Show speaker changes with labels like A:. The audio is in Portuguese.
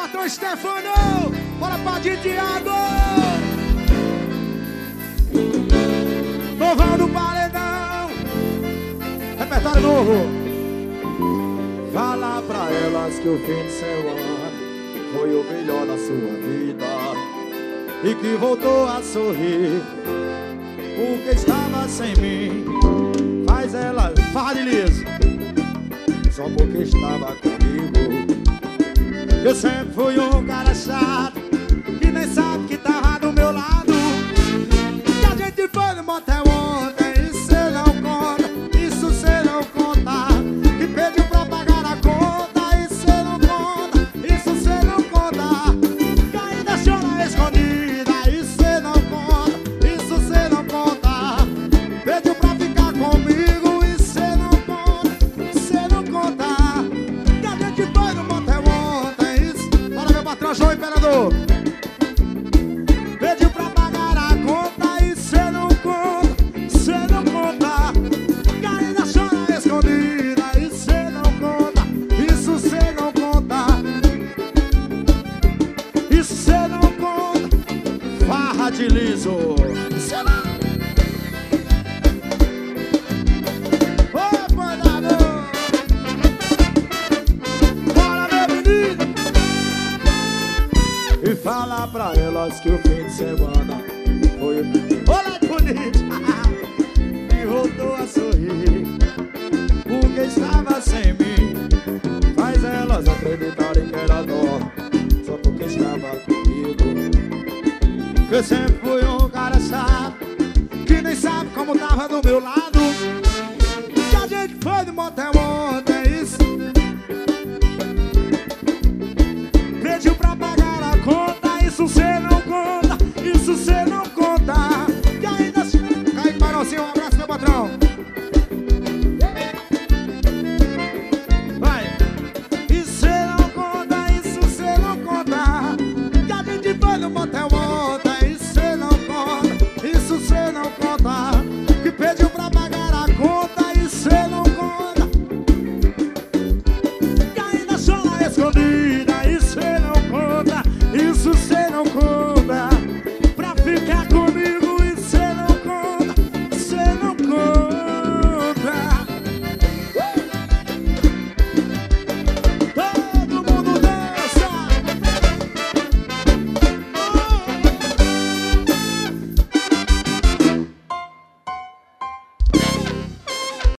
A: patrão Stefano. Bora pra de Thiago. Novão do paredão. Repertório novo. Fala pra elas que o fim de semana foi o melhor da sua vida e que voltou a sorrir porque estava sem mim. Faz ela, fale liso, só porque estava comigo. Eu sempre fui um cara chato que nem sabe que tava do meu lado. Que a gente foi no motel ontem, isso cê não conta, isso cê não conta. Que pediu pra pagar a conta, isso cê não conta, isso cê não conta. Que ainda chora escondida, isso cê não conta, isso cê não conta. Pediu pra ficar comigo, isso cê não conta, cê não conta. Que a gente foi no motel ontem, isso. Bora meu patrão, João Imperador. Pediu pra pagar a conta e cê não conta, cê não conta. Que ainda chora escondida e cê não conta, isso cê não conta, isso cê não conta. Farra de liso, cê não. Ô, bordador, bora meu menino. E fala pra elas que o fim de semana foi o... Olá, bonito! E voltou a sorrir porque estava sem mim. Faz elas acreditarem que era dó só porque estava comigo. Que eu sempre fui um cara chato que nem sabe como tava do meu lado. Que a gente foi no motel ontem, isso. Pediu pra pagar a conta, isso cê não conta, isso cê não conta. Que ainda... Cai Parozinho, um abraço meu patrão. Vai. Isso cê não conta, isso cê não conta. Que a gente foi no motel ontem, isso cê não conta, isso cê não conta. Que pediu pra pagar a conta, isso cê não conta. Que ainda chora escondida.